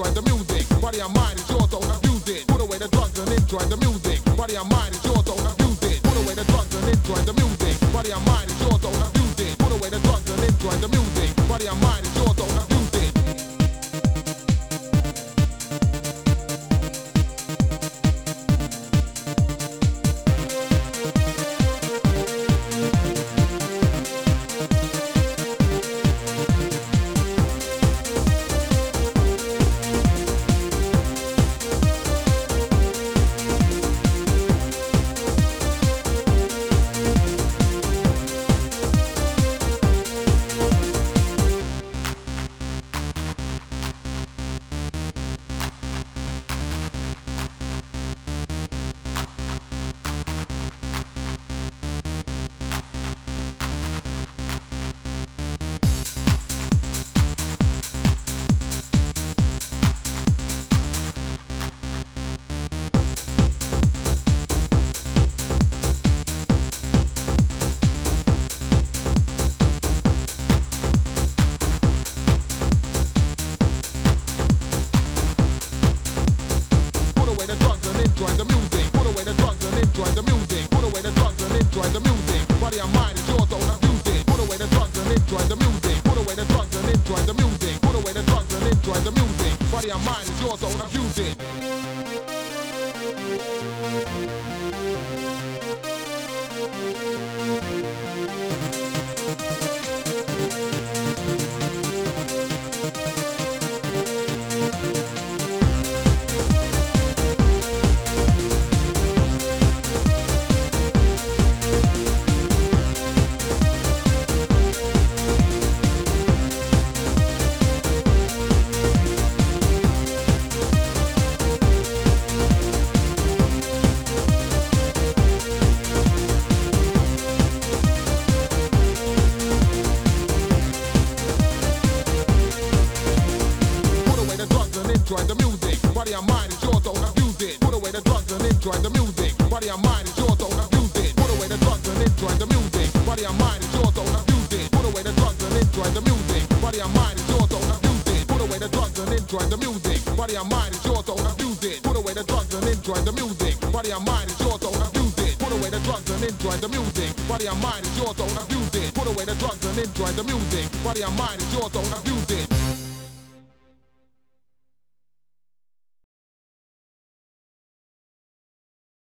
enjoy the music. Body and mind is yours, don't abuse it. Put away the drugs and enjoy the music. Body and mind is yours, don't abuse it. Put away the drugs and enjoy the music. Body and mind is yours, don't abuse it. Put away the drugs and enjoy the music. Body and mind is yours, don't abuse it. Enjoy the music. Put away the drugs and enjoy the music. Put away the drugs and enjoy the music. Body and mind is yours, don't abuse it. Put away the drugs and enjoy the music. Put away the drugs and enjoy the music. Put away the drugs and enjoy the music. Body and mind is yours, don't abuse it. Enjoy the music. Body and mind is yours, don't abuse it. Put away the drugs and enjoy the music. Body and mind is yours, don't abuse it. Put away the drugs and enjoy the music. Body and mind is yours, don't abuse it. Put away the drugs and enjoy the music. Body and mind is yours, don't abuse it. Put away the drugs and enjoy the music. Body and mind is yours, don't abuse it. Put away the drugs and enjoy the music. Body and mind is yours, don't abuse it. Put away the drugs and enjoy the music. Body and mind is yours, don't abuse it. Put away the drugs and enjoy the music. Body and mind is yours, don't abuse it.